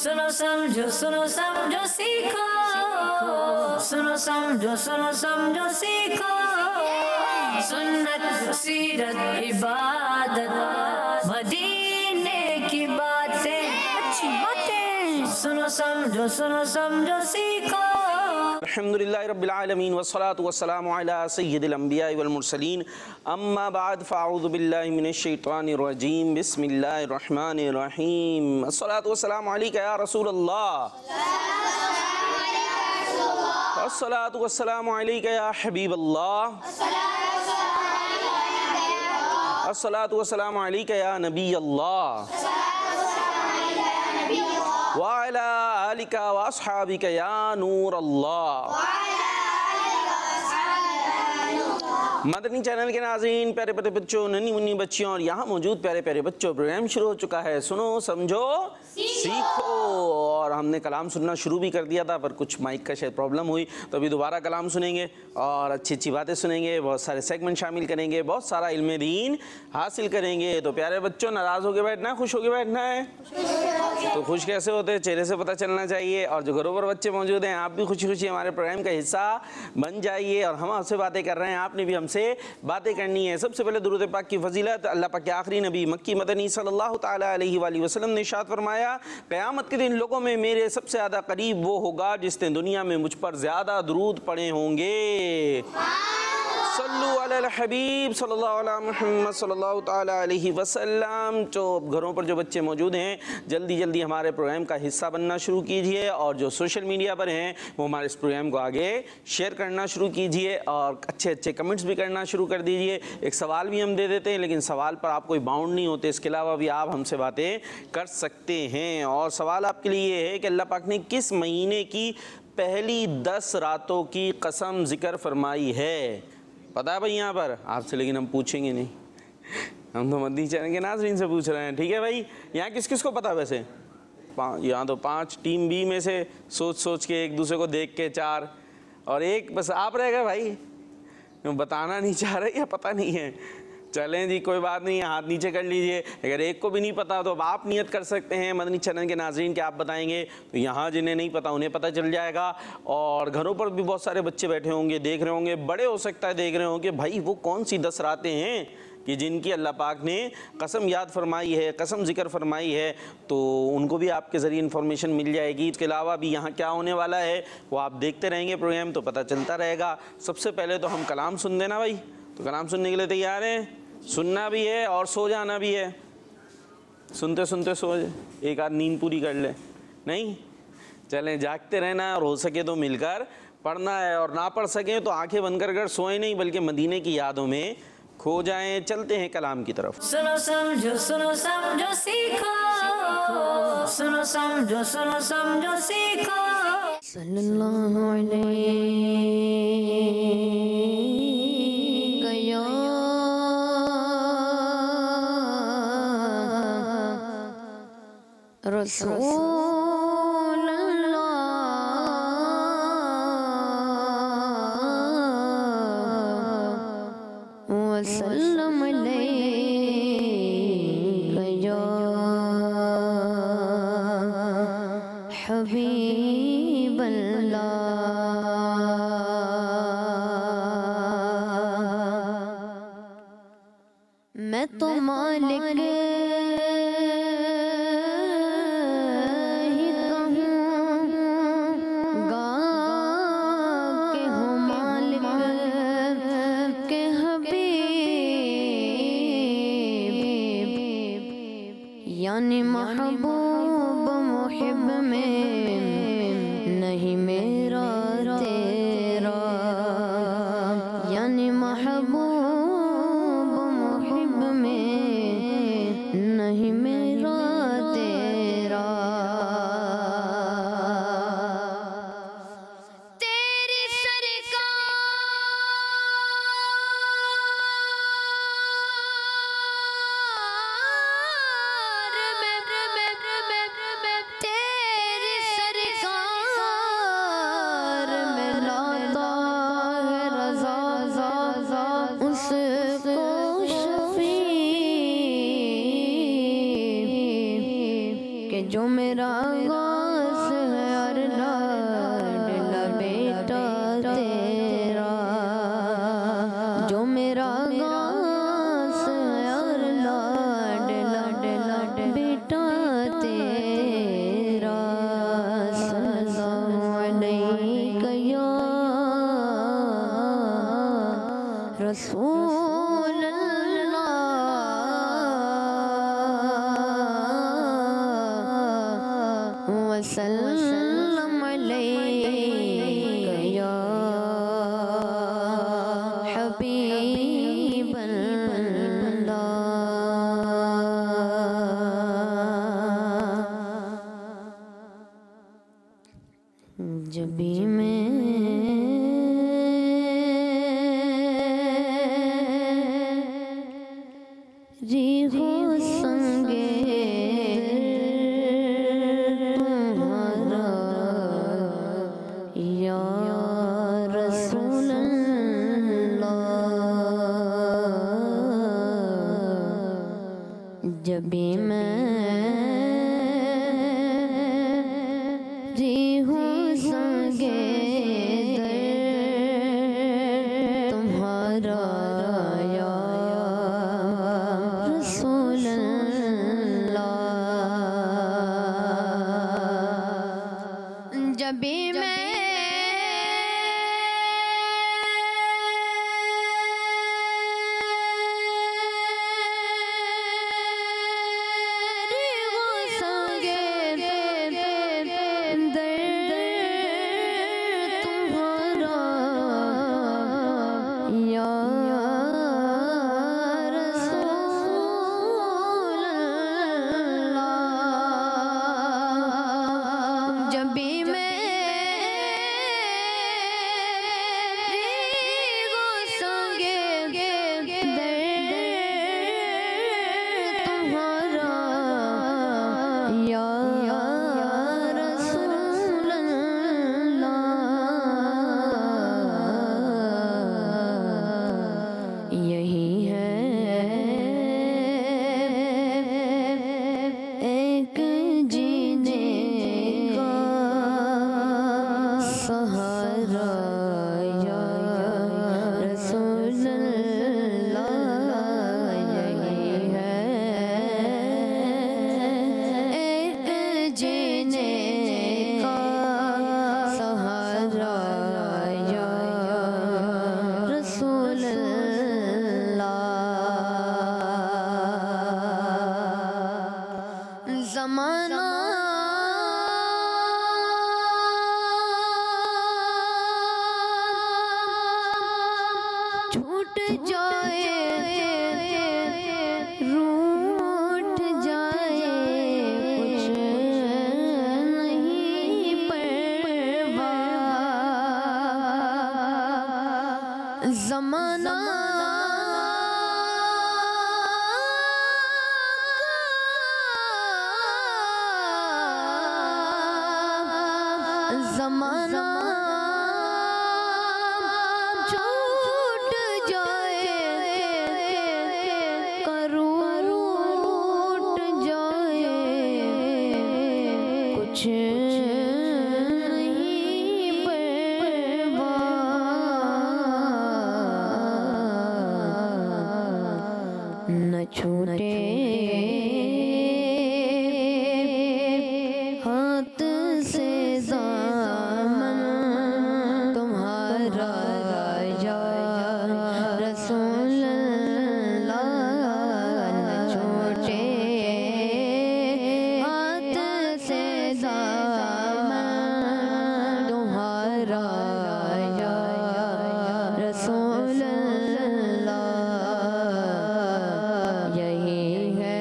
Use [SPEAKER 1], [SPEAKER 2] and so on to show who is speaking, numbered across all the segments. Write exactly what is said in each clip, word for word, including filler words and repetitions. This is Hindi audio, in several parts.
[SPEAKER 1] सुनो समझो सुनो समझो सीखो, सुनो समझो सुनो समझो सीखो, सुन्नत सीरत इबादत मदीने की बातें, अच्छी बातें, सुनो समझो सुनो समझो सीखो।
[SPEAKER 2] अल्हम्दुलिल्लाहि रब्बिल आलमीन वस्सलातु वस्सलामु अला सय्यिदिल अंबियाइ वल मुरसलीन अम्मा बाद फ़अऊज़ु बिल्लाहि मिनश शैतानिर रजीम बिस्मिल्लाहिर रहमानिर रहीम अस्सलातु वस्सलामु अलैका या रसूलल्लाह, अस्सलातु वस्सलामु अलैका या हबीबल्लाह, अस्सलातु वस्सलामु अलैका या नबीयल्लाह व अला आलिका व अस्हाबिका या नूरल्लाह। मदनी चैनल के नाज़रीन, प्यारे प्यारे बच्चों, नन्ही मुन्नी बच्चियों और यहाँ मौजूद प्यारे प्यारे बच्चों, प्रोग्राम शुरू हो चुका है। सुनो समझो सीखो। और हमने कलाम सुनना शुरू भी कर दिया था, पर कुछ माइक का शायद प्रॉब्लम हुई, तो अभी दोबारा कलाम सुनेंगे और अच्छी अच्छी बातें सुनेंगे, बहुत सारे सेगमेंट शामिल करेंगे, बहुत सारा इल्म दीन हासिल करेंगे। तो प्यारे बच्चों, नाराज़ होकर बैठना, खुश होकर बैठना है? तो खुश कैसे होते हैं, चेहरे से पता चलना चाहिए। और जो घरों पर बच्चे मौजूद हैं, आप भी खुशी खुशी हमारे प्रोग्राम का हिस्सा बन जाइए। और हम आपसे बातें कर रहे हैं, आपने भी हमसे बातें करनी है। सबसे पहले दुरूद पाक की फजीलत, अल्लाह पाक के आखिरी नबी मक्की मदनी सल्लल्लाहु ताला अलैहि वसल्लम ने इरशाद फरमाया, क़यामत के दिन लोगों में मेरे सबसे ज़्यादा करीब वो होगा जिसने दुनिया में मुझ पर ज़्यादा दुरूद पढ़े होंगे। सल्लु अलल हबीब सल्लल्लाहु अला मुहम्मद सल्लल्लाहु ताला अलैहि वसल्लम। जो घरों पर जो बच्चे मौजूद हैं, जल्दी जल्दी हमारे प्रोग्राम का हिस्सा बनना शुरू कीजिए। और जो सोशल मीडिया पर हैं, वो हमारे इस प्रोग्राम को आगे शेयर करना शुरू कीजिए और अच्छे अच्छे कमेंट्स भी करना शुरू कर दीजिए। एक सवाल भी हम दे देते हैं, लेकिन सवाल पर आप कोई बाउंड नहीं होते, इसके अलावा भी आप हमसे बातें कर सकते हैं। और सवाल आपके लिए ये है कि अल्लाह पाक ने किस महीने की पहली दस रातों की कसम जिक्र फरमाई है? पता है भाई यहाँ पर आपसे, लेकिन हम पूछेंगे नहीं, हम तो मदनी चैनल के नाज़रीन से पूछ रहे हैं। ठीक है भाई, यहाँ किस किस को पता है वैसे? यहाँ तो पांच, टीम बी में से सोच सोच के एक दूसरे को देख के चार, और एक बस आप रह गए भाई, बताना नहीं चाह रहे या पता नहीं है। चलें जी, कोई बात नहीं, हाथ नीचे कर लीजिए। अगर एक को भी नहीं पता तो अब आप नियत कर सकते हैं मदनी चैनल के नाज़रीन के आप बताएंगे, तो यहाँ जिन्हें नहीं पता उन्हें पता चल जाएगा। और घरों पर भी बहुत सारे बच्चे बैठे होंगे, देख रहे होंगे, बड़े हो सकता है देख रहे होंगे, भाई वो कौन सी दस रातें हैं कि जिनकी अल्लाह पाक ने कसम याद फरमाई है, कसम जिक्र फरमाई है, तो उनको भी आपके ज़रिए इन्फॉर्मेशन मिल जाएगी। इसके अलावा भी यहाँ क्या होने वाला है वो आप देखते रहेंगे प्रोग्राम, तो पता चलता रहेगा। सबसे पहले तो हम कलाम सुन देना भाई, तो कलाम सुनने के लिए तैयार हैं? सुनना भी है और सो जाना भी है, सुनते सुनते सो जाए, एक आध नींद पूरी कर ले, नहीं चलें, जागते रहना और हो सके तो मिलकर पढ़ना है, और ना पढ़ सकें तो आंखें बंद कर कर सोए नहीं, बल्कि मदीने की यादों में खो जाएं। चलते हैं कलाम की तरफ।
[SPEAKER 1] सुनो समझो सुनो समझो सीखो, सुनो समझो सुनो समझो सीखो। सल्लल्लाहु अलैहि रसूल अल्लाह वसल्लम अलैका या हबीब अल्लाह। मैं तो मालिक यानी महबूब मुहिब में नहीं मेरा वसल्लम अलैका या हबीबल्लाह। जब भी मैं रिहो संगे तुम्हारा या रसूल अल्लाह। जब भी मैं रिहो संगे तुम्हारा या रसूल अल्लाह। जब भी मैं रिहो संगे तुम्हारा या रसूल अल्लाह। जब भी मैं रिहो संगे तुम्हारा या रसूल अल्लाह। यही है एक जीने का सहारा या रसूल अल्लाह। यही है एक जीने का सहारा या रसूल अल्लाह। ज़माना छूट जाए रूठ जाए कुछ नहीं परवाह। ज़माना ज़माना छूट जाए करूँ रूठ जाए कुछ नहीं परवाह। न छूटे हाथ से दामन तुम्हारा या रसूल अल्लाह। न छूटे हाथ से दामन तुम्हारा या रसूल अल्लाह। यही है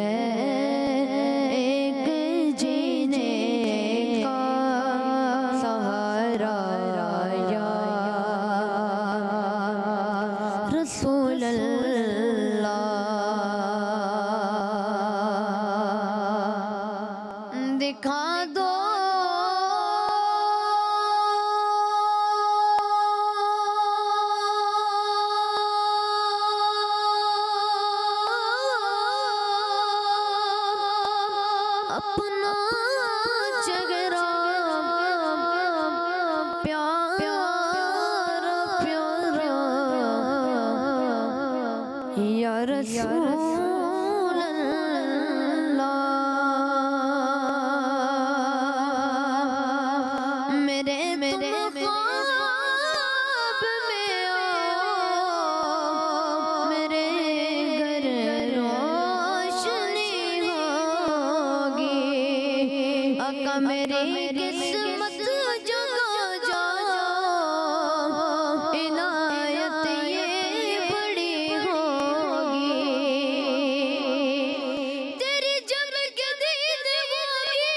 [SPEAKER 1] एक जीने का सहारा या रसूल अल्लाह। दिखा दो अपना चेहरा प्यारा प्यारा या रसूल अल्लाह। मेरे मेरे ख्वाब में आओ मेरे घर रोशनी होगी। आका मेरी किस्मत जगा जा, इनायत ये बड़ी होगी, तेरी जब के दीद होगी,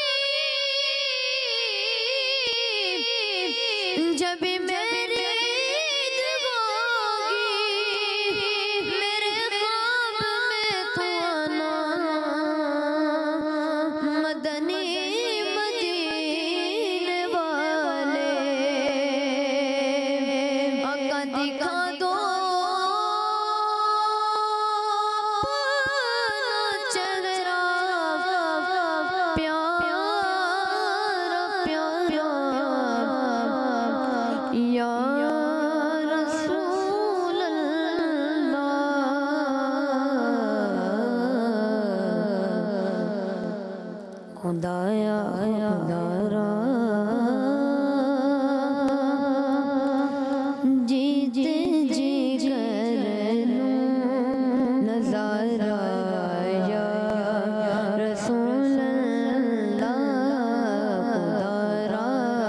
[SPEAKER 1] जब मेरी ईद होगी, मेरे ख्वाब में तो आना मदनी मदीने वाले, आका दिखा दो चेहरा प्यारा प्यारा या रसूल अल्लाह। खुदाया खुदारा जीते जी कर लूं नज़ारा या रसूल अल्लाह। खुदारा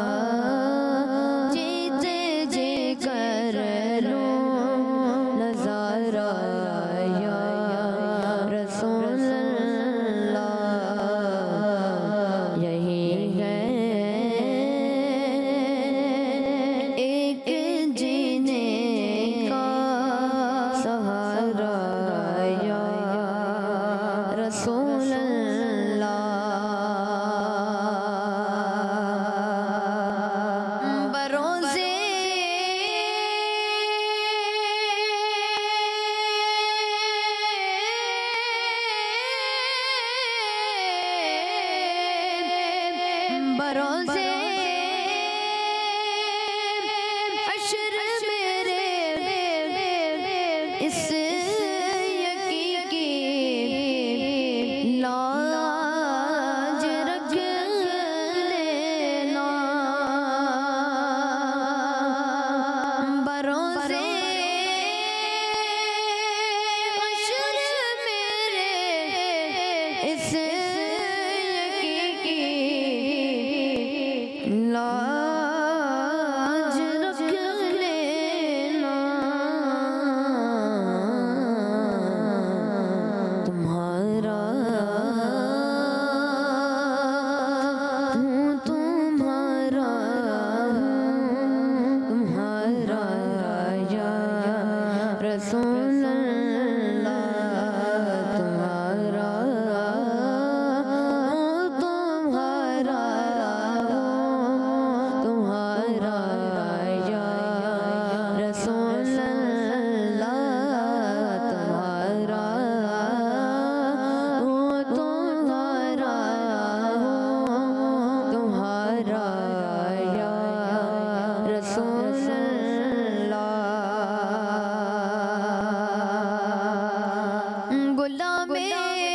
[SPEAKER 1] जीते जी कर लूं नज़ारा या रसूल अल्लाह। यही है एक जीने का सहारा या रसूल अल्लाह। बरोज़े बरोज़े हश्र मेरे इस यकीन की लाज रख लेना। बरोज़े हश्र मेरे इस यकीन की लाज रख लेना। तुम्हारा हूँ तुम्हारा हूँ तुम्हारा या रसूल अल्लाह। तुम्हारा हूँ तुम्हारा हूँ तुम्हारा या रसूल अल्लाह। तुम्हारा हूँ तुम्हारा हूँ तुम्हारा या रसूल अल्लाह। गुलामे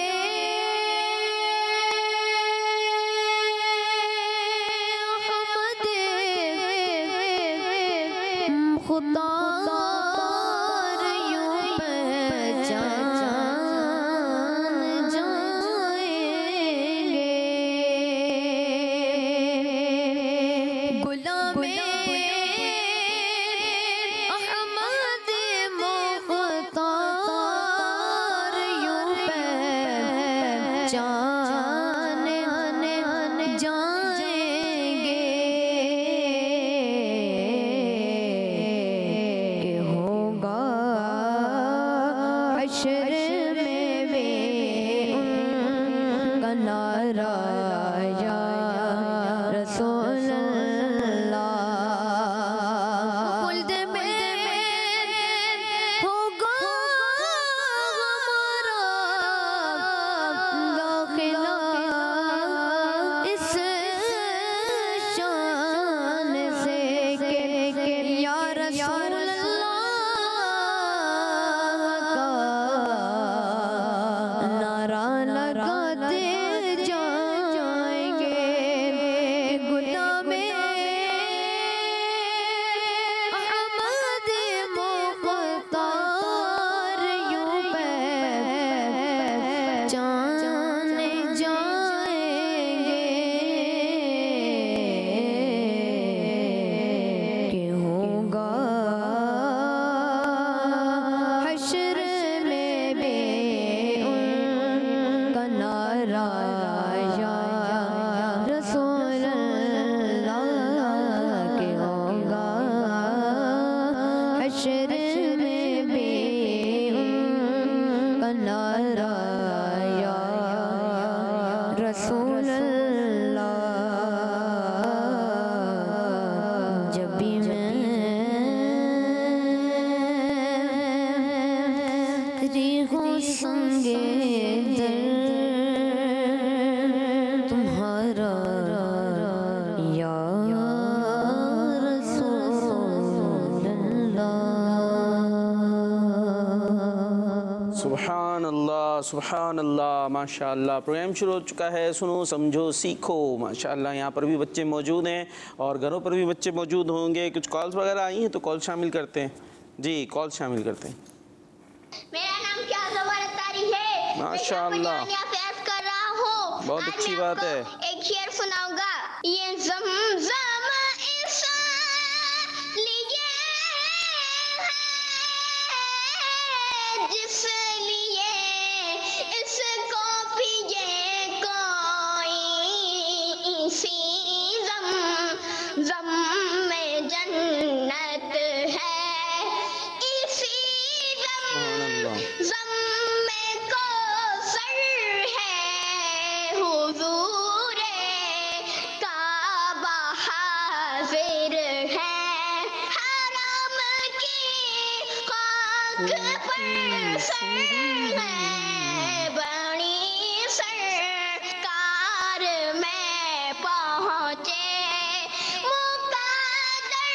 [SPEAKER 1] अहमद खुदा यूं पहचान जाएंगे। गुलामे अहमद मुख्तार यूं पहचान जाएंगे कि संगे दर तुम्हारा या
[SPEAKER 2] सुभान अल्लाह सुभान अल्लाह माशाअल्लाह। प्रोग्राम शुरू हो चुका है, सुनो समझो सीखो माशाअल्लाह। यहाँ पर भी बच्चे मौजूद हैं और घरों पर भी बच्चे मौजूद होंगे। कुछ कॉल्स वगैरह आई हैं तो कॉल शामिल करते हैं जी, कॉल शामिल करते हैं।
[SPEAKER 3] मेरा नाम क्या तारी है,
[SPEAKER 2] माशाअल्लाह
[SPEAKER 3] कर रहा हूँ।
[SPEAKER 2] बहुत अच्छी बात है।
[SPEAKER 3] एक शेर सुनाऊंगा। ये ज़मज़म इसलिए है जिसलिए इसको पिए कोई, इसी ज़मज़म में जन्नत है, इसी ज़म में कौसर है, हुज़ूरे काबा हाज़िर है, हरम की खाक पर सर है, बड़ी सरकार में पहुँचे मुक़द्दर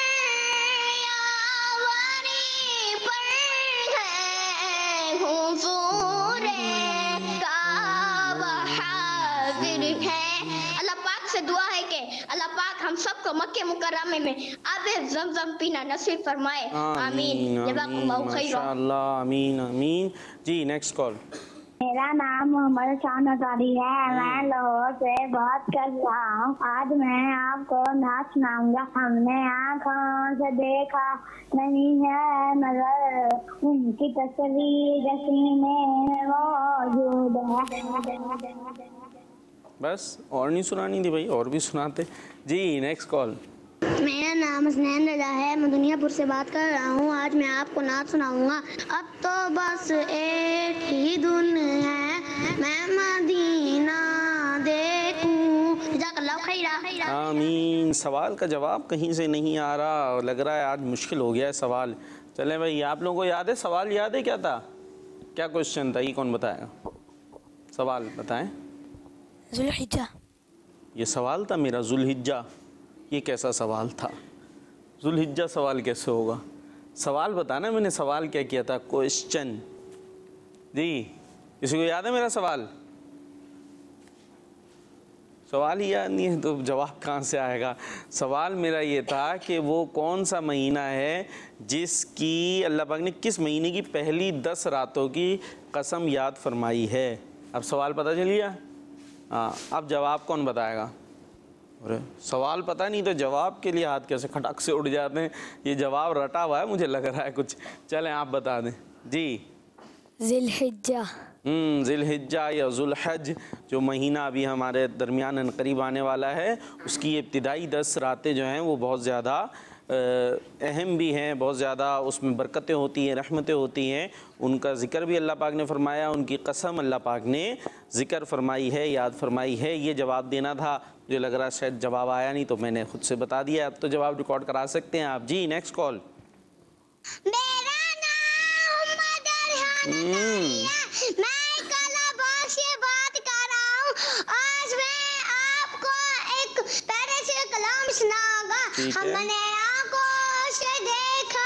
[SPEAKER 3] यावरी पर है, हुज़ूरे काबा हाज़िर है। अल्लाह पाक से दुआ है कि अल्लाह पाक हम सबको मक्के मुकर्रमे में आबे ज़मज़म पीना नसीब फरमाए। आमीन। जज़ाकुमुल्लाहु खैरा।
[SPEAKER 2] माशाअल्लाह आमीन आमीन। जी नेक्स्ट कॉल।
[SPEAKER 4] मेरा नाम मोहम्मद शान अतारी है, मैं लाहौर से बात कर रहा हूँ। आज मैं आपको नाच सुनाऊंगा। हमने आँखों से देखा नहीं है मगर उनकी तस्वीर सीने में मौजूद है।
[SPEAKER 2] बस और नहीं सुनानी थी भाई, और भी सुनाते जी। Next call.
[SPEAKER 3] मेरा नाम हसनैन रजा है, मैं दुनियापुर से बात कर रहा हूँ। आज मैं आपको नात सुनाऊंगा। अब तो बस एक ही धुन है, मैं मदीना देखूं। जज़ाकल्लाहु खैरा।
[SPEAKER 2] आमीन। सवाल का जवाब कहीं से नहीं आ रहा, लग रहा है आज मुश्किल हो गया है सवाल। चलें भाई, आप लोगों को याद है सवाल? याद है क्या था, क्या क्वेश्चन था? ये कौन बताएगा? सवाल बताएं।
[SPEAKER 5] ज़ुल्हिज्जा।
[SPEAKER 2] ये सवाल था मेरा, ज़ुल्हिज्जा। ये कैसा सवाल था? ज़ुल्हिज्जा सवाल कैसे होगा? सवाल बताना, मैंने सवाल क्या किया था? क्वेश्चन जी। किसी को याद है मेरा सवाल? सवाल ही याद नहीं है तो जवाब कहाँ से आएगा? सवाल मेरा ये था कि वो कौन सा महीना है जिसकी अल्लाह पाक ने किस महीने की पहली दस रातों की कसम याद फरमाई है। अब सवाल पता चल गया? हाँ, अब जवाब कौन बताएगा? अरे सवाल पता नहीं तो जवाब के लिए हाथ कैसे खटक से उड़ जाते हैं। ये जवाब रटा हुआ है मुझे लग रहा है कुछ। चलें आप बता दें जी।
[SPEAKER 5] ज़िल्हिज्जा।
[SPEAKER 2] हम्म ज़िल्हिज्जा या ज़ुल्हज जो महीना अभी हमारे दरमियान करीब आने वाला है, उसकी इब्तिदाई दस रातें जो हैं वो बहुत ज़्यादा अहम भी हैं, बहुत ज़्यादा उसमें बरकतें होती हैं, रहमतें होती हैं। उनका ज़िक्र भी अल्लाह पाक ने फरमाया, उनकी कसम अल्लाह पाक ने ज़िक्र फरमाई है, याद फरमाई है। ये जवाब देना था, मुझे लग रहा है शायद जवाब आया नहीं तो मैंने खुद से बता दिया। अब तो जवाब रिकॉर्ड करा सकते हैं आप जी। Next call.
[SPEAKER 3] मेरा नाम मदर है, मैं कलाबाग से बात कर रहा हूँ। आज मैं आपको एक प्यारे से कलाम सुनाऊंगा। हमने आंखों से देखा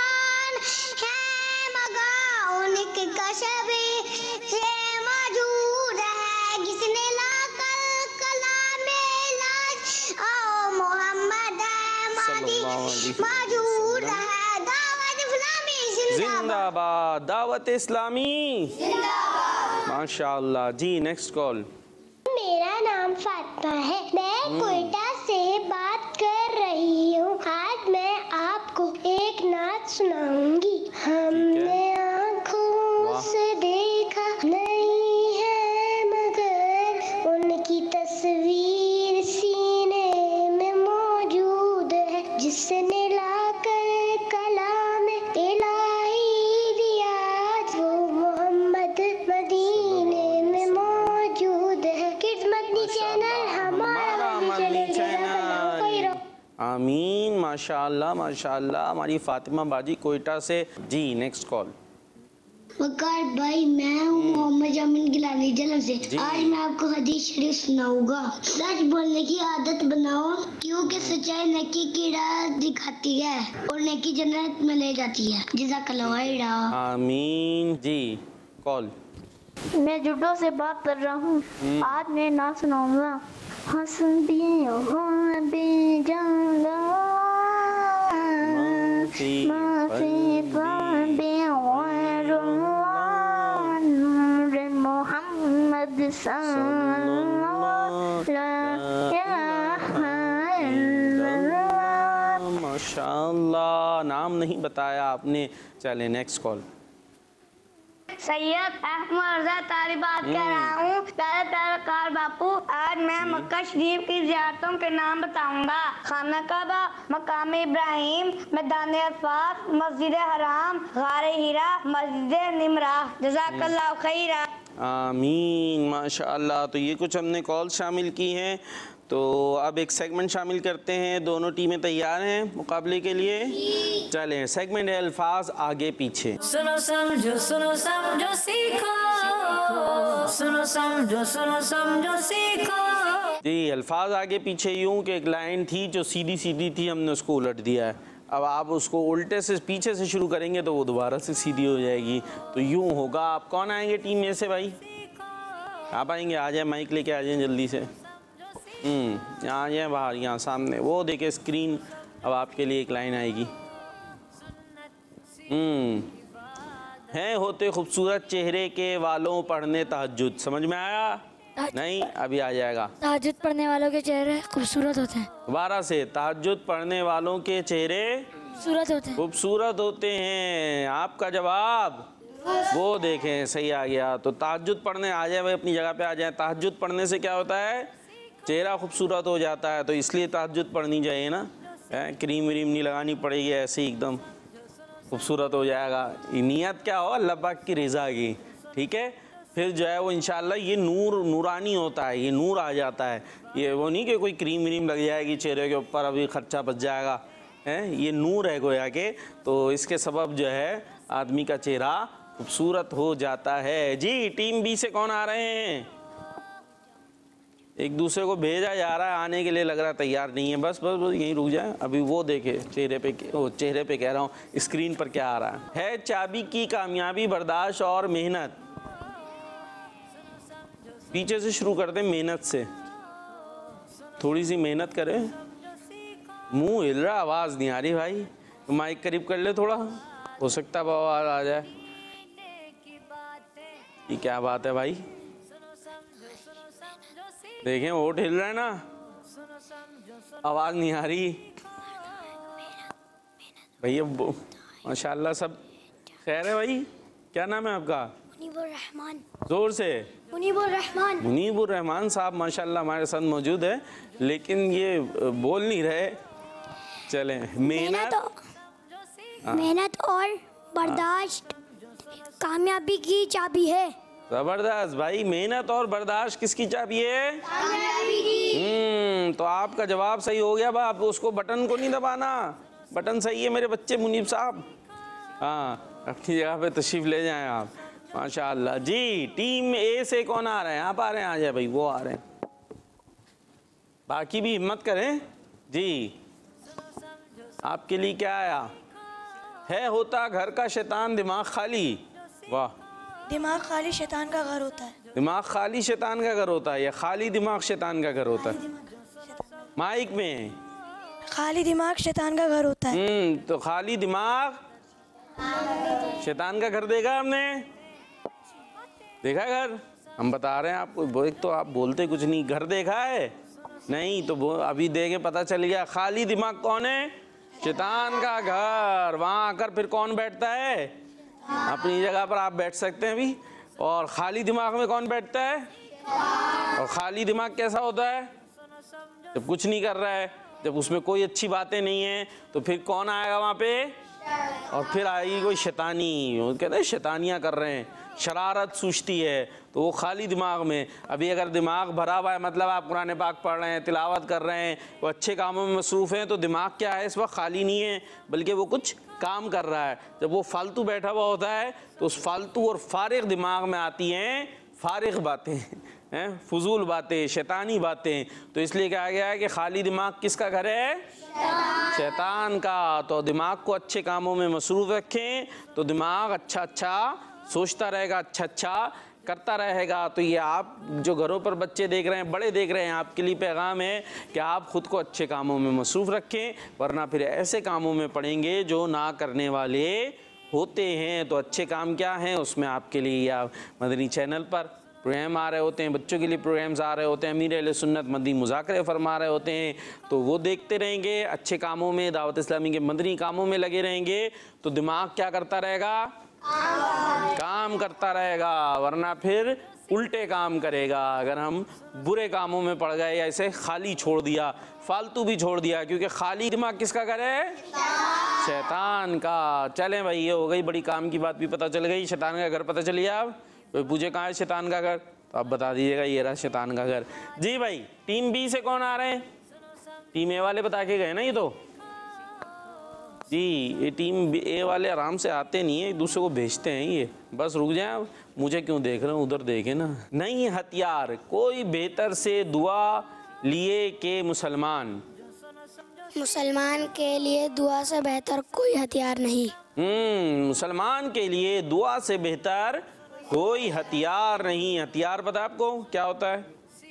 [SPEAKER 3] है मगर उनकी कसम से मौजूद है, जिसने लाकर कलाम लाज ओ मोहम्मद मादी मौजूद है। दावत इस्लामी
[SPEAKER 2] जिंदाबाद, दावत इस्लामी जिंदाबाद। माशाअल्लाह जी। Next call.
[SPEAKER 3] मेरा नाम फातिमा है, मैं कोयटा से बात कर रही हूँ। आज मैं आपको एक नात सुनाऊंगी। हमने आँखों से देखा नहीं है मगर उनकी तस्वीर सीने में मौजूद है, जिसने लाकर कलाम इलाही दिया, वो मोहम्मद मदीने में मौजूद है। किस्मती चैनल हमारा मदनी चैनल।
[SPEAKER 2] आमीन। माशाअल्लाह माशाअल्लाह। हमारी फातिमा बाजी कोयटा से जी। Next call.
[SPEAKER 3] वकार भाई, मैं हूँ मोहम्मद जामिन गिलानी जलम से। आज मैं आपको हदीस शरीफ सुनाऊंगा। सच बोलने की आदत बनाओ, क्योंकि सच्चाई नेकी की राह दिखाती है और नेकी जन्नत में ले जाती है। जज़ाकल्लाह।
[SPEAKER 2] आमीन। जी कॉल।
[SPEAKER 4] मैं जुडो से बात कर रहा हूँ। आज मैं ना सुनाऊंगा। हंसती हूँ बेजाना माफी पाबे मोहम्मद
[SPEAKER 2] माशाअल्लाह। नाम नहीं बताया आपने। चले नेक्स्ट कॉल।
[SPEAKER 4] सैयद अहमद रजा तारी बात कर रहा हूँ। प्यारे प्यारे कार बापू, आज मैं मक्का शरीफ की ज़ियारतों के नाम बताऊंगा। खाना काबा, मकाम इब्राहिम, मैदान अरफात, मस्जिद हराम, गारे हीरा, मस्जिद निमरा। जज़ाकल्लाह खैरा।
[SPEAKER 2] आमीन। माशाअल्लाह। तो ये कुछ हमने कॉल शामिल की हैं। तो अब एक सेगमेंट शामिल करते हैं। दोनों टीमें तैयार हैं मुकाबले के लिए? चलें। सेगमेंट है अल्फाज आगे पीछे।
[SPEAKER 1] सुनो समझो सुनो समझो सीखो, सुनो समझो सुनो समझो सीखो।
[SPEAKER 2] जी, अल्फाज आगे पीछे यूं कि एक लाइन थी जो सीधी सीधी थी, हमने उसको उलट दिया है। अब आप उसको उल्टे से पीछे से शुरू करेंगे तो वो दोबारा से सीधी हो जाएगी। तो यूं होगा। आप कौन आएंगे टीम में से भाई? आप आएंगे? आ जाए, माइक लेके आ जाए जल्दी से। हम्म यहाँ आ जाए बाहर, यहाँ सामने वो देखे स्क्रीन। अब आपके लिए एक लाइन आएगी। हम्म हैं होते खूबसूरत चेहरे के वालों पढ़ने तहज्जुद। समझ में आया? नहीं, अभी आ जाएगा।
[SPEAKER 5] तहज्जुद पढ़ने वालों के चेहरे खूबसूरत होते हैं।
[SPEAKER 2] दोबारा से। तहज्जुद पढ़ने वालों के चेहरे
[SPEAKER 5] खूबसूरत होते हैं।
[SPEAKER 2] खूबसूरत होते हैं। आपका जवाब वो देखें सही आ गया। तो तहज्जुद पढ़ने आ जाए भाई, अपनी जगह पे आ जाए। तहज्जुद पढ़ने से क्या होता है? चेहरा खूबसूरत हो जाता है। तो इसलिए तहज्जुद पढ़नी चाहिए ना। है? क्रीम व्रीम नहीं लगानी पड़ेगी, ऐसे ही एकदम खूबसूरत हो जाएगा। नियत क्या हो? अल्लाह पाक की रज़ा की। ठीक है, फिर जो है वो इंशाल्लाह ये नूर नूरानी होता है, ये नूर आ जाता है। ये वो नहीं कि कोई क्रीम व्रीम लग जाएगी चेहरे के ऊपर, अभी खर्चा बच जाएगा। है, ये नूर है गोया के। तो इसके सबब जो है आदमी का चेहरा खूबसूरत हो जाता है। जी, टीम बी से कौन आ रहे हैं? एक दूसरे को भेजा जा रहा है आने के लिए, लग रहा है तैयार नहीं है। बस बस बस यहीं रुक जाए। अभी वो देखे चेहरे पे, ओ चेहरे पे कह रहा हूँ, स्क्रीन पर क्या आ रहा है। है चाबी की कामयाबी बर्दाश्त और मेहनत। पीछे से शुरू करते हैं, मेहनत से। थोड़ी सी मेहनत करें। मुंह हिल रहा, आवाज़ नहीं आ रही भाई। माइक करीब कर ले थोड़ा, हो सकता है आवाज़ आ जाए। ये क्या बात है भाई? देखें होठ हिल रहा है ना, आवाज नहीं आ रही भैया। माशाल्लाह सब खैर है भाई। क्या नाम है आपका?
[SPEAKER 5] मुनीबुर रहमान।
[SPEAKER 2] जोर से।
[SPEAKER 5] मुनीबुर रहमान।
[SPEAKER 2] मुनीबुर रहमान साहब माशाल्लाह हमारे साथ मौजूद है, लेकिन ये बोल नहीं रहे। चले। मेहनत
[SPEAKER 5] मेहनत और बर्दाश्त कामयाबी की चाबी है।
[SPEAKER 2] जबरदस्त भाई। मेहनत और बर्दाश्त किसकी चाबी है? हम्म तो आपका जवाब सही हो गया। आप उसको बटन को नहीं दबाना, बटन सही है मेरे बच्चे मुनीब साहब। हाँ, अपनी जगह पे तशरीफ ले जाएं आप। माशाअल्लाह। जी, टीम ए से कौन आ रहे हैं? आप आ रहे हैं? आ जाए भाई, वो आ रहे हैं। बाकी भी हिम्मत करें। जी, आपके लिए क्या आया है? होता घर का शैतान दिमाग खाली। वाह।
[SPEAKER 5] दिमाग खाली शैतान का घर होता है।
[SPEAKER 2] दिमाग खाली शैतान का घर होता है या खाली दिमाग शैतान का घर होता है? माइक में।
[SPEAKER 5] खाली दिमाग शैतान का घर होता है।
[SPEAKER 2] हम्म तो खाली दिमाग शैतान का घर देखा हमने? देखा घर? हम बता रहे हैं आपको। एक तो आप बोलते कुछ नहीं। घर देखा है? नहीं, तो अभी देखे पता चल गया। खाली दिमाग कौन है? शैतान का घर। वहाँ आकर फिर कौन बैठता है? अपनी जगह पर आप बैठ सकते हैं अभी। और खाली दिमाग में कौन बैठता है? और खाली दिमाग कैसा होता है? जब कुछ नहीं कर रहा है, जब उसमें कोई अच्छी बातें नहीं है, तो फिर कौन आएगा वहाँ पे? और फिर आएगी कोई शैतानी। वो कहते हैं शैतानियाँ कर रहे हैं, शरारत सूझती है, तो वो खाली दिमाग में। अभी अगर दिमाग भरा हुआ है, मतलब आप कुरान पाक पढ़ रहे हैं, तिलावत कर रहे हैं, वो अच्छे कामों में मसरूफ़ हैं, तो दिमाग क्या है इस वक्त? खाली नहीं है, बल्कि वो कुछ काम कर रहा है। जब वो फालतू बैठा हुआ होता है तो उस फालतू और फारिग दिमाग में आती हैं फारिग बातें हैं, फजूल बातें, शैतानी बातें। तो इसलिए कहा गया है कि खाली दिमाग किसका घर है? शैतान का। तो दिमाग को अच्छे कामों में मसरूफ़ रखें तो दिमाग अच्छा अच्छा सोचता रहेगा, अच्छा अच्छा करता रहेगा। तो ये आप जो घरों पर बच्चे देख रहे हैं, बड़े देख रहे हैं, आपके लिए पैगाम है कि आप ख़ुद को अच्छे कामों में मसरूफ़ रखें, वरना फिर ऐसे कामों में पड़ेंगे जो ना करने वाले होते हैं। तो अच्छे काम क्या हैं, उसमें आपके लिए या मदनी चैनल पर प्रोग्राम आ रहे होते हैं, बच्चों के लिए प्रोग्राम्स आ रहे होते हैं, अमीर अहले सुन्नत मदनी मुज़ाकरे फरमा रहे होते हैं, तो वो देखते रहेंगे। अच्छे कामों में, दावत इस्लामी के मदनी कामों में लगे रहेंगे तो दिमाग क्या करता रहेगा? काम करता रहेगा, वरना फिर उल्टे काम करेगा। अगर हम बुरे कामों में पड़ गए या इसे खाली छोड़ दिया, फालतू भी छोड़ दिया, क्योंकि खाली दिमाग किसका घर है? शैतान का। चलें भाई, ये हो गई बड़ी काम की बात भी पता चल गई। शैतान का घर पता चलिए। आप कोई पूछे कहाँ है शैतान का घर, तो आप बता दीजिएगा ये रहा शैतान का घर। जी भाई, टीम बी से कौन आ रहे हैं? टीम ए वाले बता के गए ना ये तो। जी, ये टीम ए वाले आराम से आते नहीं है, एक दूसरे को भेजते हैं ये। बस रुक जाए आप, मुझे क्यों देख रहे हैं, उधर देखे ना। नहीं हथियार कोई बेहतर से दुआ लिए के मुसलमान।
[SPEAKER 5] मुसलमान के लिए दुआ से बेहतर कोई हथियार नहीं।
[SPEAKER 2] हम्म मुसलमान के लिए दुआ से बेहतर कोई हथियार नहीं। हथियार पता है आपको क्या होता है?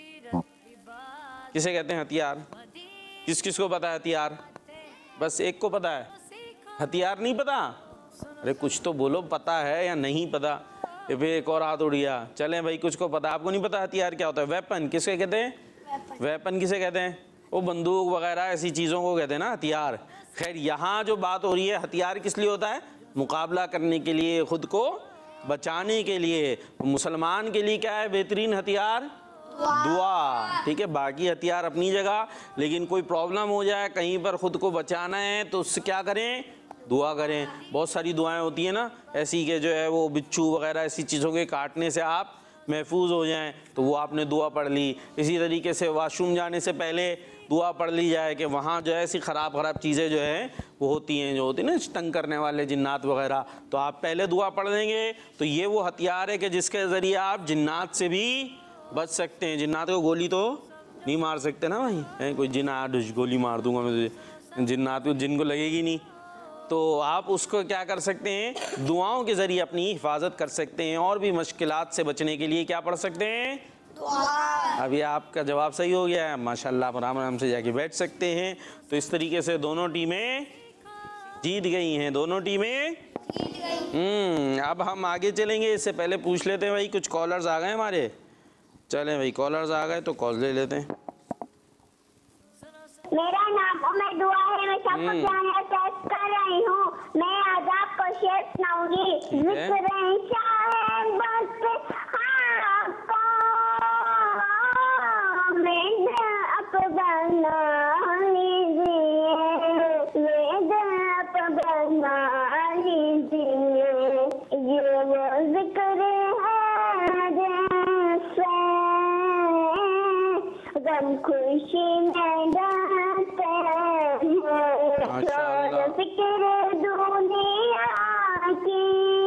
[SPEAKER 2] किसे कहते हैं हथियार? किस किस को पता है हथियार? बस एक को पता है, हथियार नहीं पता? अरे कुछ तो बोलो, पता है या नहीं पता? ये फिर एक और हाथ उड़ गया। चलें भाई, कुछ को पता, आपको नहीं पता हथियार क्या होता है? वेपन किसे कहते हैं? वेपन किसे कहते हैं? वो बंदूक वगैरह ऐसी चीज़ों को कहते हैं ना हथियार। खैर, यहाँ जो बात हो रही है, हथियार किस लिए होता है? मुकाबला करने के लिए, खुद को बचाने के लिए। मुसलमान के लिए क्या है बेहतरीन हथियार? दुआ। ठीक है, बाकी हथियार अपनी जगह, लेकिन कोई प्रॉब्लम हो जाए, कहीं पर खुद को बचाना है तो उससे क्या करें? दुआ करें। बहुत सारी दुआएं होती हैं ना ऐसी के जो है वो बिच्छू वगैरह ऐसी चीज़ों के काटने से आप महफूज हो जाएं, तो वो आपने दुआ पढ़ ली। इसी तरीके से वॉशरूम जाने से पहले दुआ पढ़ ली जाए कि वहाँ जो है ऐसी ख़राब ख़राब चीज़ें जो हैं वो होती हैं, जो होती हैं ना तंग करने वाले जिन्नात वगैरह, तो आप पहले दुआ पढ़ देंगे। तो ये वो हथियार है कि जिसके ज़रिए आप जिन्नात से भी बच सकते हैं। जिन्नात को गोली तो नहीं मार सकते ना भाई, है कोई जिन्नात गोली मार दूंगा मैं तुझे, जिन्नात को जिन को लगेगी नहीं। तो आप उसको क्या कर सकते हैं? दुआओं के ज़रिए अपनी हिफाजत कर सकते हैं। और भी मुश्किलात से बचने के लिए क्या पढ़ सकते हैं? दुआ। अभी आपका जवाब सही हो गया है, माशाल्लाह। आप आराम आराम से जाके बैठ सकते हैं। तो इस तरीके से दोनों टीमें जीत गई हैं, दोनों टीमें जीत गई। हम्म अब हम आगे चलेंगे, इससे पहले पूछ लेते हैं भाई, कुछ कॉलर्स आ गए हमारे। चलें भाई, कॉलर्स आ गए तो कॉल ले लेते हैं।
[SPEAKER 4] मेरा नाम उमर दुआ है, मैं सबको जानना टेस्ट कर रही हूँ। मैं आज आपको शेर सुनाऊंगी। जिक्र शाह बस आपका मैंने अपना लीजिए, ये अपना लीजिए, ये वो जिक्र है जैसे गम खुशी में डालते हैं, फिक्र दुनिया की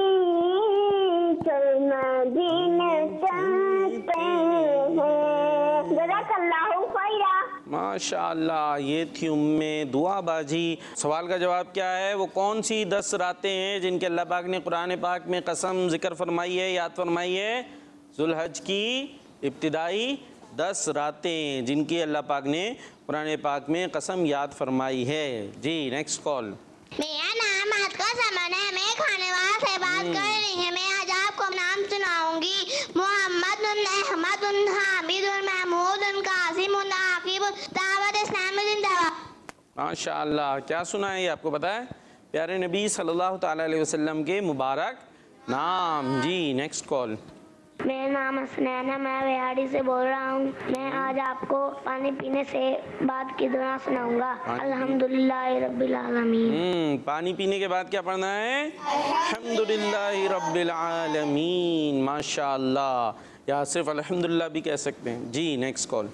[SPEAKER 4] चलना दिन चाहते हैं। जज़ाकल्लाहु खैरा।
[SPEAKER 2] माशाअल्लाह, ये थी उम्मे दुआबाजी। सवाल का जवाब क्या है? वो कौन सी दस रातें हैं जिनके अल्लाह पाक ने कुरान पाक में कसम जिक्र फरमाई है, याद फरमाई है? ज़ुल्हज की इब्तिदाई दस रातें जिनकी अल्लाह पाक ने कुरान पाक में कसम याद फरमाई है। जी नेक्स्ट कॉल।
[SPEAKER 3] मेरा नाम महत का समन है, मैं खानेवाला से बात कर रही हूँ। मैं आज आपको नाम सुनाऊंगी। मोहम्मद अहमद हामिद महमूद कासिम आकिब दावत इस्लामी जिंदाबाद।
[SPEAKER 2] माशाअल्लाह, क्या सुना है ये आपको पता है? प्यारे नबी सल्लल्लाहु ताला अलैहि वसल्लम के मुबारक नाम। जी नेक्स्ट कॉल।
[SPEAKER 5] मेरा नाम हसनैन है, मैं रेहाड़ी से बोल रहा हूँ। मैं आज आपको पानी पीने से बाद की दुआ सुनाऊंगा। अल्हम्दुलिल्लाह रब्बिल आलमीन।
[SPEAKER 2] हम्म पानी पीने के बाद क्या पढ़ना है? अल्हम्दुलिल्लाह रब्बिल आलमीन। माशाअल्लाह, या सिर्फ अल्हम्दुलिल्लाह भी कह सकते हैं। जी नेक्स्ट कॉल।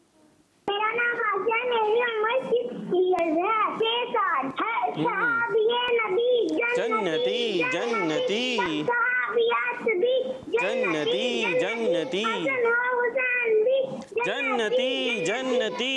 [SPEAKER 4] मेरा नाम आसिया, मेरी उम्र सिक्स इयर्स है, छह साल है। साहब
[SPEAKER 2] जन्नती जन्नती जन्नती जन्नती जन्नती जन्नती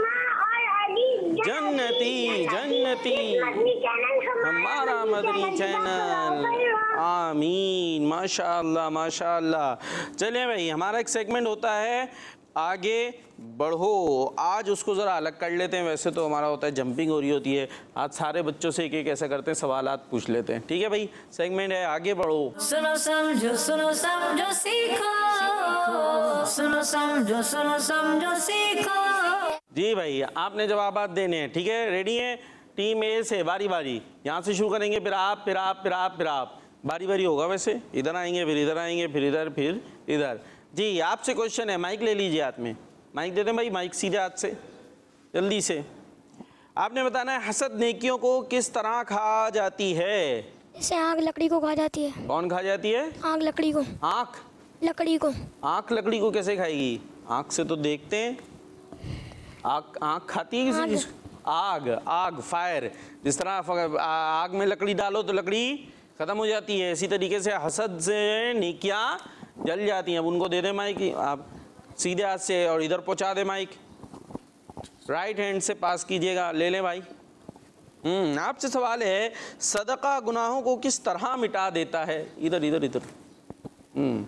[SPEAKER 2] जन्नती जन्नती हमारा मदनी चैनल। आमीन, माशाअल्लाह माशाअल्लाह। चलिए भाई, हमारा एक सेगमेंट होता है आगे बढ़ो। आज उसको ज़रा अलग कर लेते हैं। वैसे तो हमारा होता है जंपिंग हो रही होती है, आज सारे बच्चों से एक एक ऐसा करते हैं, सवालात पूछ लेते हैं। ठीक है भाई, सेगमेंट है आगे बढ़ो।
[SPEAKER 1] सुनो समझो सुनो समझो सीखो, सुनो समझो सुनो समझो सीखो।
[SPEAKER 2] जी भाई, आपने जवाबात देने हैं। ठीक है, रेडी है? टीम ए से बारी बारी यहाँ से शुरू करेंगे, फिर आप फिर आप फिर आप फिर आप बारी बारी होगा। वैसे इधर आएंगे, फिर इधर आएंगे, फिर इधर, फिर इधर। जी, आपसे क्वेश्चन है, माइक ले लीजिए हाथ में। माइक दे दें भाई, माइक सीधे हाथ से, जल्दी से। आपने बताना है हसद नेकियों को किस तरह खा जाती है।
[SPEAKER 5] जैसे आग लकड़ी को खा जाती है।
[SPEAKER 2] कौन खा जाती है?
[SPEAKER 5] आग लकड़ी को।
[SPEAKER 2] आँख
[SPEAKER 5] लकड़ी को।
[SPEAKER 2] आँख लकड़ी को कैसे खाएगी? आँख से तो देखते हैं। आग आँख खाती है किसी चीज़? आग आग फायर। जिस तरह आग में लकड़ी डालो तो लकड़ी ख़त्म हो जाती है, इसी तरीके से हसद से नेकियां जल जाती हैं। अब उनको दे दें माइक, आप सीधे हाथ से और इधर पहुंचा दें माइक, राइट हैंड से पास कीजिएगा। ले लें भाई। हम्म आपसे सवाल है, सदका गुनाहों को किस तरह मिटा देता है? इधर इधर इधर। हम्म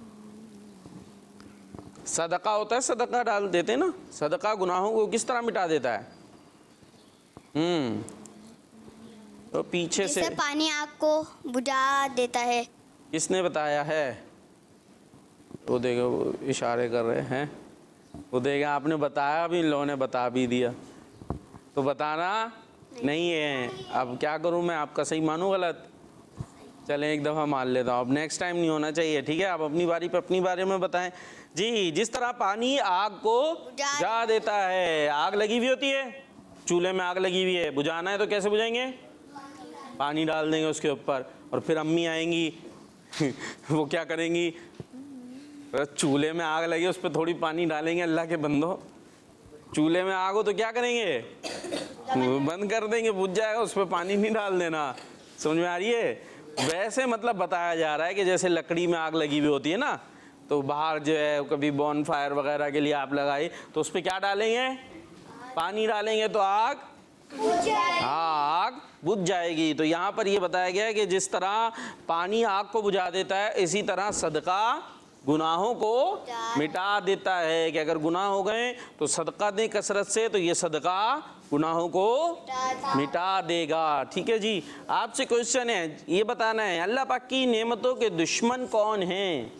[SPEAKER 2] सदका होता है, सदका डाल देते हैं ना, सदका गुनाहों को किस तरह मिटा देता है? हम्म तो पीछे से
[SPEAKER 3] पानी आग को बुझा देता है।
[SPEAKER 2] किसने बताया है? वो देखो, वो इशारे कर रहे हैं। वो देगा, आपने बताया भी, इन लोगों ने बता भी दिया, तो बताना नहीं, नहीं है। अब क्या करूं मैं, आपका सही मानूं गलत? चलें एक दफ़ा मान लेता हूँ, अब नेक्स्ट टाइम नहीं होना चाहिए। ठीक है, आप अपनी बारी पे अपनी बारे में बताएं। जी, जिस तरह पानी आग को बुझा देता है। आग लगी हुई होती है, चूल्हे में आग लगी हुई है, बुझाना है तो कैसे बुझाएंगे? पानी डाल देंगे उसके ऊपर, और फिर अम्मी आएंगी वो क्या करेंगी? चूल्हे में आग लगी, उस पर थोड़ी पानी डालेंगे। अल्लाह के बंदो, चूल्हे में आग हो तो क्या करेंगे? बंद कर देंगे, बुझ जाएगा, उस पर पानी नहीं डाल देना। समझ में आ रही है? वैसे मतलब बताया जा रहा है कि जैसे लकड़ी में आग लगी हुई होती है ना, तो बाहर जो है कभी बॉन फायर वगैरह के लिए आप लगाई, तो उस पर क्या डालेंगे? पानी डालेंगे तो आग, हाँ आग बुझ जाएगी। तो यहाँ पर ये बताया गया है कि जिस तरह पानी आग को बुझा देता है, इसी तरह सदका गुनाहों को मिटा देता है। कि अगर गुनाह हो गए तो सदका दें कसरत से, तो ये सदका गुनाहों को मिटा देगा। ठीक है जी, आपसे क्वेश्चन है, ये बताना है अल्लाह पाक की नेमतों के दुश्मन कौन हैं?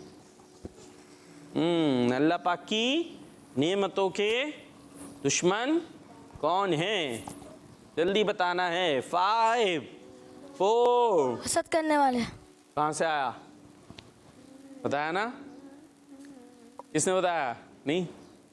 [SPEAKER 2] हम्म अल्लाह पाक की नेमतों के दुश्मन कौन हैं? जल्दी बताना है। Five four.
[SPEAKER 5] हसद करने वाले।
[SPEAKER 2] कहाँ से आया? बताया ना? किसने बताया? नहीं,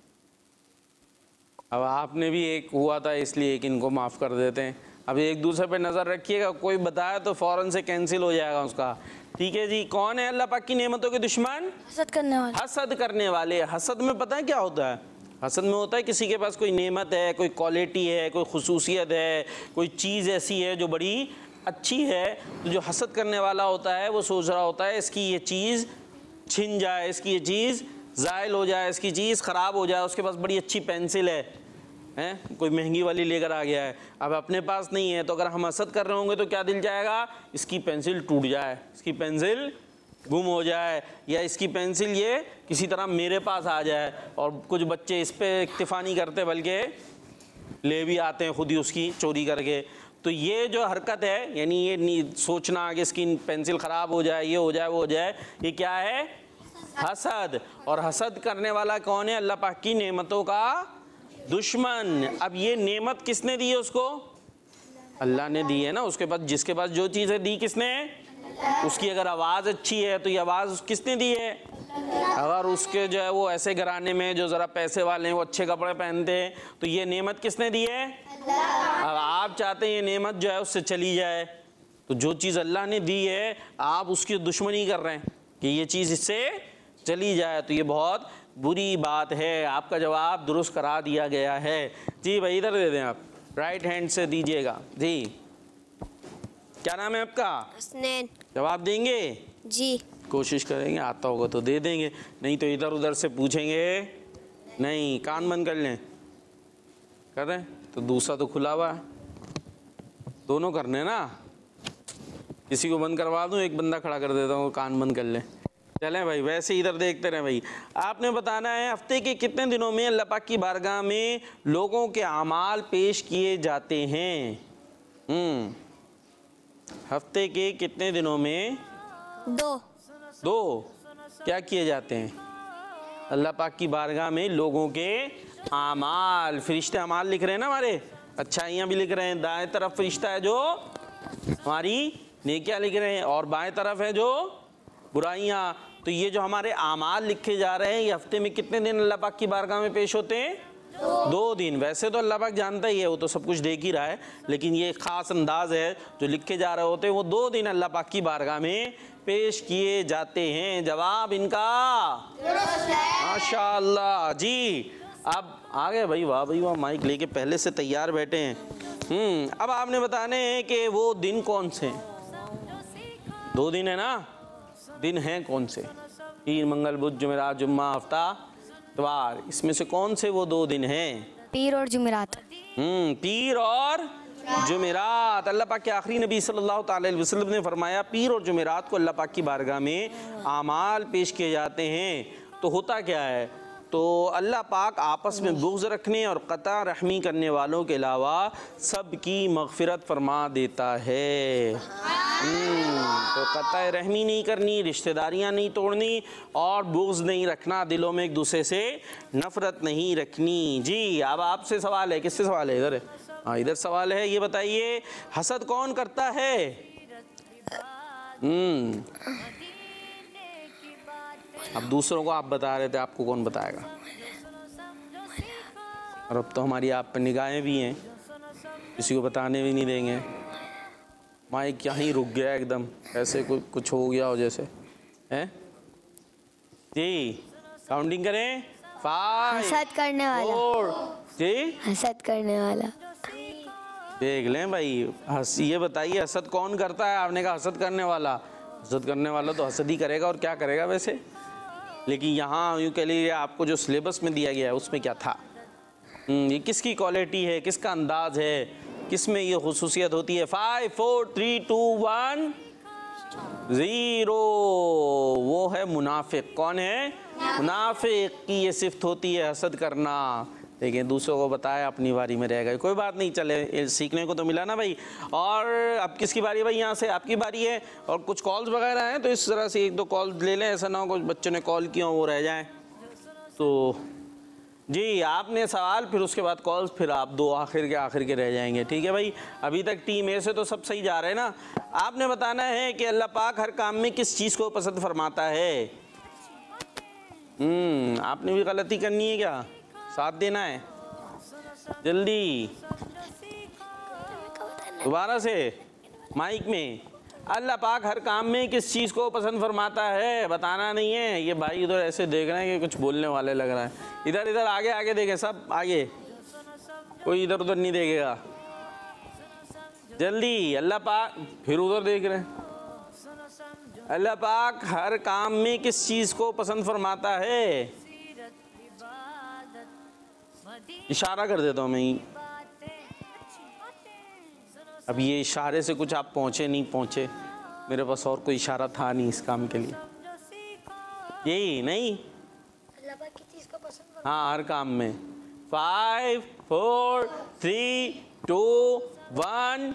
[SPEAKER 2] अब आपने भी एक हुआ था, इसलिए एक इनको माफ़ कर देते हैं। अब एक दूसरे पे नज़र रखिएगा, कोई बताया तो फ़ौरन से कैंसिल हो जाएगा उसका। ठीक है जी, कौन है अल्लाह पाक की नेमतों के दुश्मन?
[SPEAKER 5] हसद करने वाले।
[SPEAKER 2] हसद करने वाले। हसद में पता है क्या होता है? हसद में होता है किसी के पास कोई नेमत है, कोई क्वालिटी है, कोई खुसूसियत है, कोई चीज़ ऐसी है जो बड़ी अच्छी है, तो जो हसद करने वाला होता है वो सोच रहा होता है इसकी ये चीज़ छिन जाए, इसकी ये चीज़ ज़ायल हो जाए, इसकी चीज़ ख़राब हो जाए। उसके पास बड़ी अच्छी पेंसिल है, हैं, कोई महंगी वाली लेकर आ गया है, अब अपने पास नहीं है, तो अगर हम हसद कर रहे होंगे तो क्या दिल जाएगा? इसकी पेंसिल टूट जाए, इसकी पेंसिल गुम हो जाए, या इसकी पेंसिल ये किसी तरह मेरे पास आ जाए। और कुछ बच्चे इस पे इक्तिफा नहीं करते बल्कि ले भी आते हैं खुद ही उसकी चोरी करके। तो ये जो हरकत है, यानी ये नहीं सोचना कि इसकी पेंसिल ख़राब हो जाए, ये हो जाए, वो हो जाए, ये क्या है? हसद। और हसद करने वाला कौन है? अल्लाह पाक की नेमतों का दुश्मन। अब ये नेमत किसने दी है उसको? अल्लाह ने दी है ना। उसके पास, जिसके पास जो चीज़ है दी किसने? उसकी अगर आवाज़ अच्छी है तो ये आवाज़ किसने दी है? अगर उसके जो है वो ऐसे घराने में जो ज़रा पैसे वाले हैं, वो अच्छे कपड़े पहनते हैं, तो ये नेमत किसने दी है? अब आप चाहते हैं ये नेमत जो है उससे चली जाए, तो जो चीज़ अल्लाह ने दी है आप उसकी दुश्मनी कर रहे हैं कि ये चीज़ इससे चली जाए, तो ये बहुत बुरी बात है। आपका जवाब दुरुस्त करा दिया गया है। जी भाई, इधर दे दें आप, राइट हैंड से दीजिएगा जी। क्या नाम है आपका?
[SPEAKER 5] हसनैन।
[SPEAKER 2] जवाब देंगे?
[SPEAKER 5] जी।
[SPEAKER 2] कोशिश करेंगे, आता होगा तो दे देंगे, नहीं तो इधर उधर से पूछेंगे नहीं। कान बंद कर लें, कर रहे हैं तो दूसरा तो खुला हुआ है, दोनों करने ना। किसी को बंद करवा दूं, एक बंदा खड़ा कर देता हूँ, कान बंद कर लें। चलें भाई, वैसे इधर देखते रहे भाई। आपने बताना है हफ्ते के कितने दिनों में अल्लाह पाक की बारगाह में लोगों के अमाल पेश किए जाते हैं? हम्म हफ्ते के कितने दिनों में?
[SPEAKER 5] दो।
[SPEAKER 2] दो। क्या किए जाते हैं अल्लाह पाक की बारगाह में? लोगों के आमाल। फरिश्ते अमाल लिख रहे हैं ना हमारे, अच्छाइयाँ भी लिख रहे हैं। दाएं तरफ फरिश्ता है जो हमारी नेकियां लिख रहे हैं, और बाएं तरफ है जो बुराइयाँ। तो ये जो हमारे आमाल लिखे जा रहे हैं, ये हफ्ते में कितने दिन अल्लाह पाक की बारगाह में पेश होते हैं? दो दिन। वैसे तो अल्लाह पाक जानता ही है, वो तो सब कुछ देख ही रहा है, लेकिन ये ख़ास अंदाज है जो लिखे जा रहे होते हैं, वो दो दिन अल्लाह पाक की बारगाह में पेश किए जाते हैं। जवाब इनका माशाअल्लाह जी। अब आ गए भाई, वाह भाई वाह, माइक लेके पहले से तैयार बैठे हैं। हम्म अब आपने बताने हैं कि वो दिन कौन से हैं? दो दिन है ना, दिन हैं कौन से? पीर, मंगल, बुध, जुमेरात, जुम्मा, हफ्ता, इतवार। इसमें से कौन से वो दो दिन हैं?
[SPEAKER 5] पीर और जुमेरात।
[SPEAKER 2] हम्म पीर और जुमेरात। अल्लाह पाक के आखिरी नबी सल्लल्लाहु अलैहि वसल्लम ने फरमाया पीर और जुमेरात को अल्लाह पाक की बारगाह में आमाल पेश किए जाते हैं। तो होता क्या है, तो अल्लाह पाक आपस में बुग़्ज़ रखने और क़ता रहमी करने वालों के अलावा सब की मग़फ़िरत फरमा देता है। तो क़ता रहमी नहीं करनी, रिश्तेदारियाँ नहीं तोड़नी, और बुग़्ज़ नहीं रखना, दिलों में एक दूसरे से नफ़रत नहीं रखनी। जी अब आपसे सवाल है, किससे सवाल है? इधर है, हाँ इधर सवाल है। ये बताइए हसद कौन करता है? हम्म अब दूसरों को आप बता रहे थे, आपको कौन बताएगा? और अब तो हमारी आप पर निगाहें भी हैं, किसी को बताने भी नहीं देंगे। माइक यहीं रुक गया एकदम, ऐसे कुछ कुछ हो गया हो जैसे हैं। जी काउंटिंग करें। फाइव,
[SPEAKER 5] हसद करने वाला।
[SPEAKER 2] फोर, जी
[SPEAKER 5] हसद करने वाला।
[SPEAKER 2] देख लें भाई, हस ये बताइए हसद कौन करता है? आपने कहा हसद करने वाला। हसद करने वाला तो हसद ही करेगा, और क्या करेगा वैसे। लेकिन यहाँ यूँ कह लीजिए आपको जो सिलेबस में दिया गया है उसमें क्या था? ये किसकी क्वालिटी है, किसका अंदाज है, किस में ये खुसूसियत होती है? Five, four, three, two, one, zero. वो है मुनाफिक। कौन है? मुनाफिक की ये सिफ्त होती है हसद करना। देखिए दूसरों को बताया, अपनी बारी में रह गए। कोई बात नहीं, चले सीखने को तो मिला ना भाई। और अब किसकी बारी है भाई? यहाँ से आपकी बारी है। और कुछ कॉल्स वगैरह हैं तो इस तरह से एक दो कॉल ले लें, ऐसा ना हो कुछ बच्चों ने कॉल किया वो रह जाएं। तो जी आपने सवाल, फिर उसके बाद कॉल्स, फिर आप दो आखिर के आखिर के रह जाएंगे। ठीक है भाई, अभी तक टीम ए से तो सब सही जा रहे हैं ना। आपने बताना है कि अल्लाह पाक हर काम में किस चीज़ को पसंद फरमाता है। हम्म आपने भी गलती करनी है क्या? साथ देना है जल्दी, दोबारा से माइक में। अल्लाह पाक हर काम में किस चीज़ को पसंद फरमाता है, बताना नहीं है। ये भाई इधर ऐसे देख रहे हैं कि कुछ बोलने वाले लग रहा है। इधर इधर आगे आगे देखे, सब आगे, कोई इधर उधर नहीं देखेगा। जल्दी। अल्लाह पाक, फिर उधर देख रहे हैं। अल्लाह पाक हर काम में किस चीज़ को पसंद फरमाता है? इशारा कर देता हूँ मैं। अब ये इशारे से कुछ आप पहुँचे नहीं पहुँचे, मेरे पास और कोई इशारा था नहीं इस काम के लिए। यही नहीं,
[SPEAKER 5] अल्लाह पाक की चीज़ को पसंद।
[SPEAKER 2] हाँ हर काम में। Five, four, three, two, one,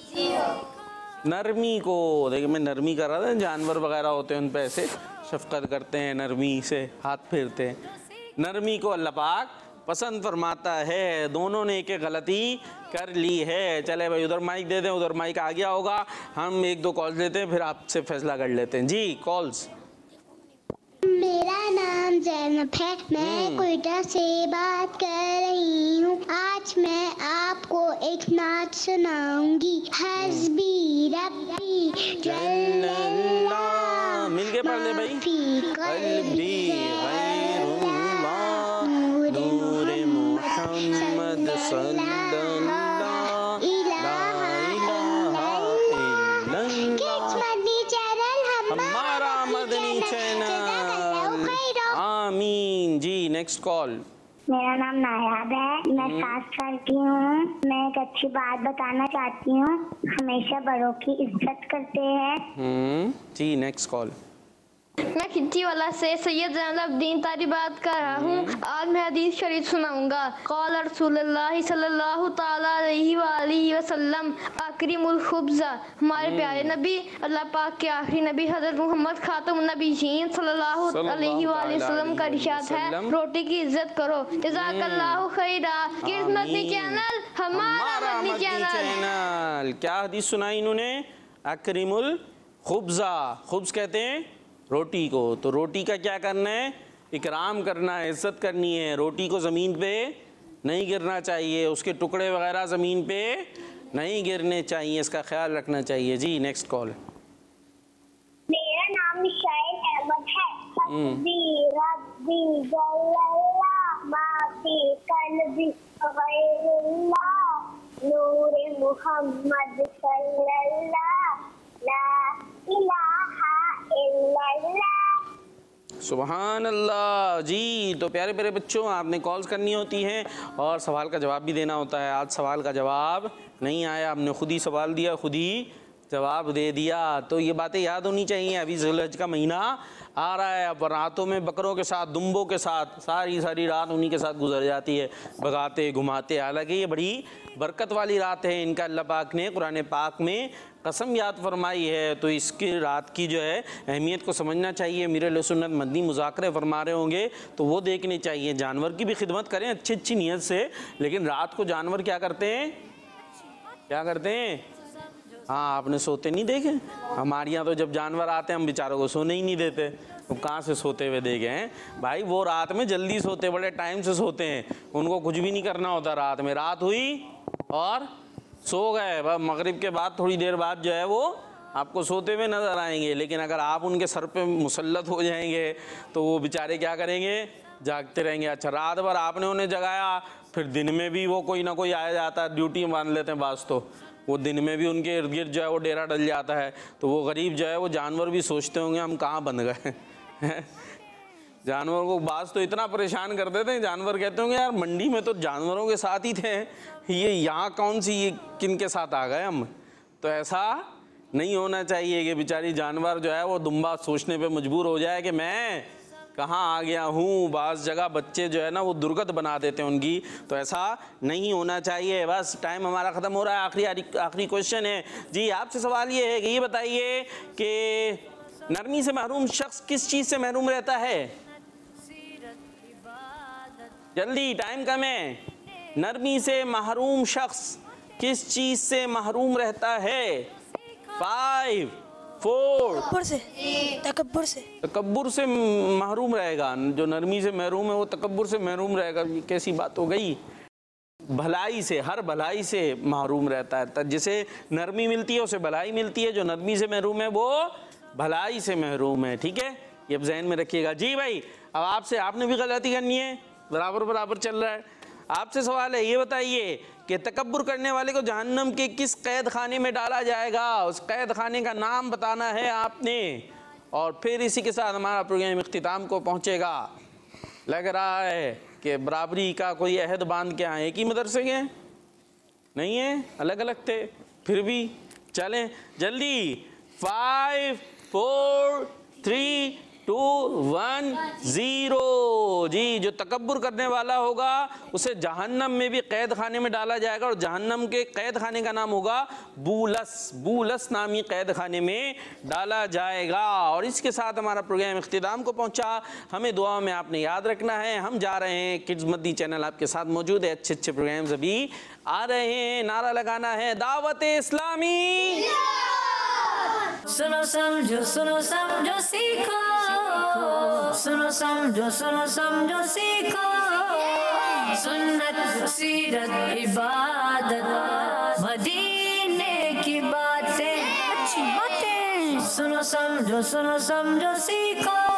[SPEAKER 2] नरमी को। देखिए मैं नरमी कर रहा था, जानवर वगैरह होते हैं उन पे ऐसे शफकत करते हैं, नरमी से हाथ फेरते हैं। नरमी को अल्लाह पाक पसंद फरमाता है। दोनों ने एक एक गलती कर ली है। चले भाई उधर माइक दे दें, उधर माइक आ गया होगा। हम एक दो कॉल्स लेते हैं, फिर आपसे फैसला कर लेते हैं। जी कॉल्स।
[SPEAKER 3] मेरा नाम जैनब है, मैं क्वेटा से बात कर रही हूँ। आज मैं आपको एक नाच सुनाऊंगी। हस्बी रब्बी जल्लल्लाह,
[SPEAKER 2] मिल के पढ़ ले भाई। कल्बी गैरुल्लाह नूर मुहम्मद सल्लल्लाह ला इलाहा नेक्स्ट कॉल।
[SPEAKER 4] मेरा नाम नायाब है, मैं सात साल की हूँ। मैं एक अच्छी बात बताना चाहती हूँ, हमेशा बड़ों की इज्जत करते हैं।
[SPEAKER 2] हम्म जी नेक्स्ट कॉल।
[SPEAKER 5] मैं खिच्ची वाला से सैयद ज़ैनुल अब्दीन तारी बात कर रहा हूँ। आज मैं हदीस शरीफ सुनाऊंगा। क़ाल रसूलुल्लाह सल्लल्लाहु ताला अलैहि वालिहि वसल्लम अकरिमुल खुब्ज़ा, हमारे प्यारे नबी अल्लाह पाक के आखिरी नबी हज़रत मोहम्मद खातमुन नबीयीन सल्लल्लाहु अलैहि वसल्लम का इरशाद है, रोटी की इज्जत करो। जज़ाकल्लाहु खैरा। किस मदनी चैनल? हमारा मदनी चैनल।
[SPEAKER 2] क्या हदीस सुनाई इन्होंने? अकरिमुल खुब्ज़ा, खुब्ज़ कहते हैं रोटी को। तो रोटी का क्या करना है? इकराम करना है, इज्जत करनी है। रोटी को ज़मीन पे नहीं गिरना चाहिए, उसके टुकड़े वगैरह ज़मीन पे नहीं गिरने चाहिए, इसका ख्याल रखना चाहिए। जी नेक्स्ट कॉल।
[SPEAKER 4] मेरा नाम शाहिद अहमद है। हस्बी रब्बी जल्लल्लाह माफी कल्बी गैरुल्लाह नूरे मुहम्मद सल्लल्लाह ला इलाहा इल्लल्लाह।
[SPEAKER 2] सुभान अल्लाह। जी तो प्यारे प्यारे बच्चों, आपने कॉल्स करनी होती हैं और सवाल का जवाब भी देना होता है। आज सवाल का जवाब नहीं आया, आपने खुद ही सवाल दिया, खुद ही जवाब दे दिया। तो ये बातें याद होनी चाहिए। अभी ज़ुल्हज का महीना आ रहा है, अब रातों में बकरों के साथ, दुम्बों के साथ सारी सारी रात उन्हीं के साथ गुजर जाती है, भगाते घुमाते। हालांकि ये बड़ी बरकत वाली रात है, इनका अल्लाह पाक ने कुरान पाक में कसम याद फरमाई है। तो इसकी रात की जो है अहमियत को समझना चाहिए। मीर सुन्नत मदनी मुज़ाकरे फरमा रहे होंगे तो वो देखने चाहिए। जानवर की भी खिदमत करें अच्छी अच्छी नीयत से, लेकिन रात को जानवर क्या करते हैं? क्या करते हैं? हाँ, आपने सोते नहीं देखे? हमारे यहाँ तो जब जानवर आते हैं हम बेचारों को सोने ही नहीं देते। तो कहाँ से सोते हुए देखे हैं भाई? वो रात में जल्दी सोते, बड़े टाइम से सोते हैं, उनको कुछ भी नहीं करना होता। रात में रात हुई और सो गए, बस मगरिब के बाद थोड़ी देर बाद जो है वो आपको सोते हुए नज़र आएंगे। लेकिन अगर आप उनके सर पे मुसल्लत हो जाएंगे तो वो बेचारे क्या करेंगे? जागते रहेंगे। अच्छा, रात भर आपने उन्हें जगाया, फिर दिन में भी वो कोई ना कोई आया जाता है, ड्यूटी मान लेते हैं बास, तो वो दिन में भी उनके इर्द गिर्द जो है वो डेरा डल जाता है। तो वो गरीब जो है वो जानवर भी सोचते होंगे हम कहाँ बन गए। जानवर को बास तो इतना परेशान कर देते हैं, जानवर कहते होंगे यार मंडी में तो जानवरों के साथ ही थे, ये यहाँ कौन सी, ये किन के साथ आ गए हम। तो ऐसा नहीं होना चाहिए कि बेचारी जानवर जो है वो दुम्बा सोचने पे मजबूर हो जाए कि मैं कहाँ आ गया हूँ। बास जगह बच्चे जो है ना वो दुर्गत बना देते हैं उनकी, तो ऐसा नहीं होना चाहिए। बस टाइम हमारा ख़त्म हो रहा है। आखिरी आखिरी क्वेश्चन है जी, आपसे सवाल ये है कि ये बताइए कि नरमी से महरूम शख्स किस चीज़ से महरूम रहता है? जल्दी, टाइम कम है। नरमी से महरूम शख्स किस चीज़ से महरूम रहता है? फाइव फोर
[SPEAKER 6] तकब्बुर से तकब्बुर से
[SPEAKER 2] तकब्बुर से महरूम रहेगा। जो नरमी से महरूम है वो तकब्बुर से महरूम रहेगा। ये कैसी बात हो गई? भलाई से, हर भलाई से महरूम रहता है। जिसे नरमी मिलती है उसे भलाई मिलती है, जो नरमी से महरूम है वो भलाई से महरूम है। ठीक है, ये जहन में रखिएगा। जी भाई, अब आपसे, आपने भी गलती करनी है, बराबर बराबर चल रहा है। आपसे सवाल है, ये बताइए कि तकब्बुर करने वाले को जहन्नम के किस कैद खाने में डाला जाएगा? उस कैद खाने का नाम बताना है आपने। और फिर इसी के साथ हमारा प्रोग्राम इख्तिताम को पहुंचेगा। लग रहा है कि बराबरी का कोई अहद बांध के आए। एक ही मदरसे के नहीं है, अलग अलग थे, फिर भी चलें जल्दी। Five four three two one zero. जी, जो तकब्बुर करने वाला होगा उसे जहन्नम में भी कैद खाने में डाला जाएगा, और जहन्नम के कैद खाने का नाम होगा बूलस। बूलस नामी कैद खाने में डाला जाएगा। और इसके साथ हमारा प्रोग्राम इख्तिताम को पहुंचा। हमें दुआ में आपने याद रखना है, हम जा रहे हैं, किड्स मद्दी चैनल आपके साथ मौजूद है, अच्छे अच्छे प्रोग्राम्स अभी आ रहे हैं। नारा लगाना है दावत इस्लामी।
[SPEAKER 1] सुनो समझो सुनो समझो सीखो, सुनो समझो सुनो समझो सीखो, सुन्नत सीरत इबादत मदीने की बातें, अच्छी बातें। सुनो समझो सुनो समझो सीखो।